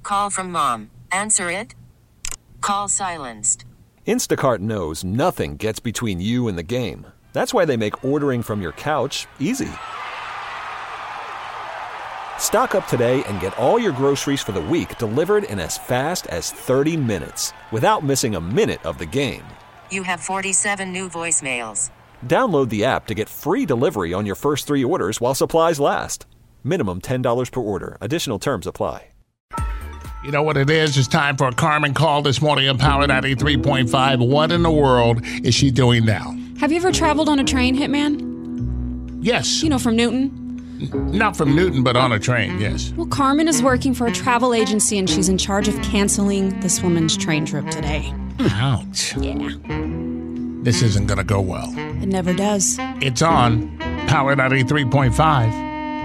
call from mom. Answer it. Call silenced. Instacart knows nothing gets between you and the game. That's why they make ordering from your couch easy. Stock up today and get all your groceries for the week delivered in as fast as 30 minutes without missing a minute of the game. You have 47 new voicemails. Download the app to get free delivery on your first 3 orders while supplies last. Minimum $10 per order. Additional terms apply. You know what it is? It's time for a Carmen call this morning on Power 93.5. What in the world is she doing now? Have you ever traveled on a train, Hitman? Yes. You know, from Newton? Not from Newton, but on a train, yes. Well, Carmen is working for a travel agency, and she's in charge of canceling this woman's train trip today. Ouch. Yeah. This isn't going to go well. It never does. It's on Power 93.5.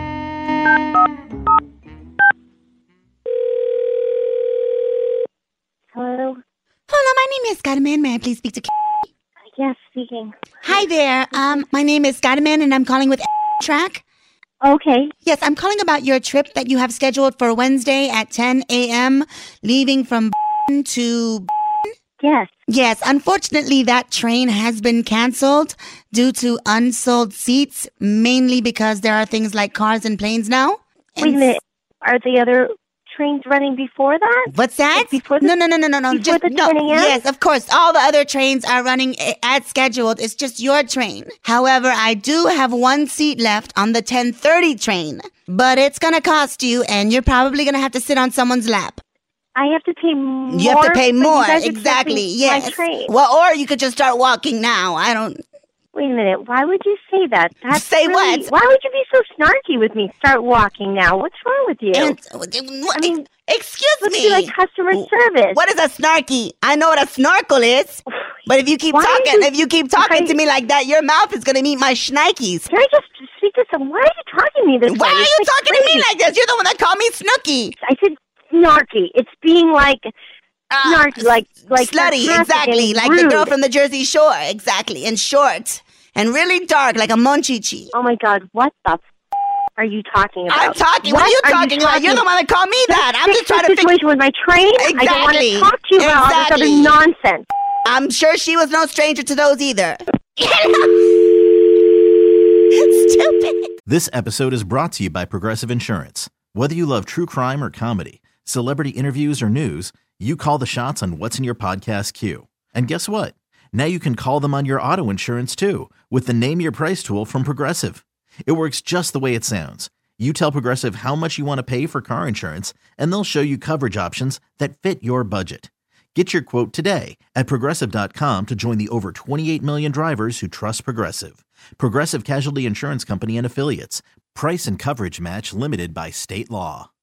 Hello? Hello, my name is Scottyman. May I please speak to Yes, speaking. Hi there. My name is Scottyman, and I'm calling with Track. Okay. Yes, I'm calling about your trip that you have scheduled for Wednesday at 10 a.m., leaving from to... Yes. Yes, unfortunately, that train has been canceled due to unsold seats, mainly because there are things like cars and planes now. Wait a minute. Are the other trains running before that? What's that? Like before the, No. Before Just, the 10 a.m.? Yes, of course. All the other trains are running as scheduled. It's just your train. However, I do have one seat left on the 10:30 train, but it's going to cost you, and you're probably going to have to sit on someone's lap. I have to pay more? You have to pay more, You guys are exactly, canceling yes. My train. Well, or you could just start walking now. Wait a minute. Why would you say that? Say what? Why would you be so snarky with me? Start walking now. What's wrong with you? I mean, excuse let's me. be like customer service. What is a snarky? I know what a snorkel is. But if you keep talking to me like that, your mouth is going to meet my schnikes. Can I just speak to someone? Why are you talking to me this way? Why are you It's talking to me like this? You're the one that called me Snooky. I said snarky. It's being like snarky, like slutty, exactly, like rude. the girl from the Jersey Shore, exactly, and short and really dark, like a munchichi. Oh my God, what the are you talking about? I'm talking. What are you talking about? You're the one that called me that. I'm just trying to situation with my train. Exactly. I don't want to talk to you about all this other nonsense. I'm sure she was no stranger to those either. Stupid. This episode is brought to you by Progressive Insurance. Whether you love true crime or comedy, celebrity interviews or news, you call the shots on what's in your podcast queue. And guess what? Now you can call them on your auto insurance too with the Name Your Price tool from Progressive. It works just the way it sounds. You tell Progressive how much you want to pay for car insurance, and they'll show you coverage options that fit your budget. Get your quote today at Progressive.com to join the over 28 million drivers who trust Progressive. Progressive Casualty Insurance Company and Affiliates. Price and coverage match limited by state law.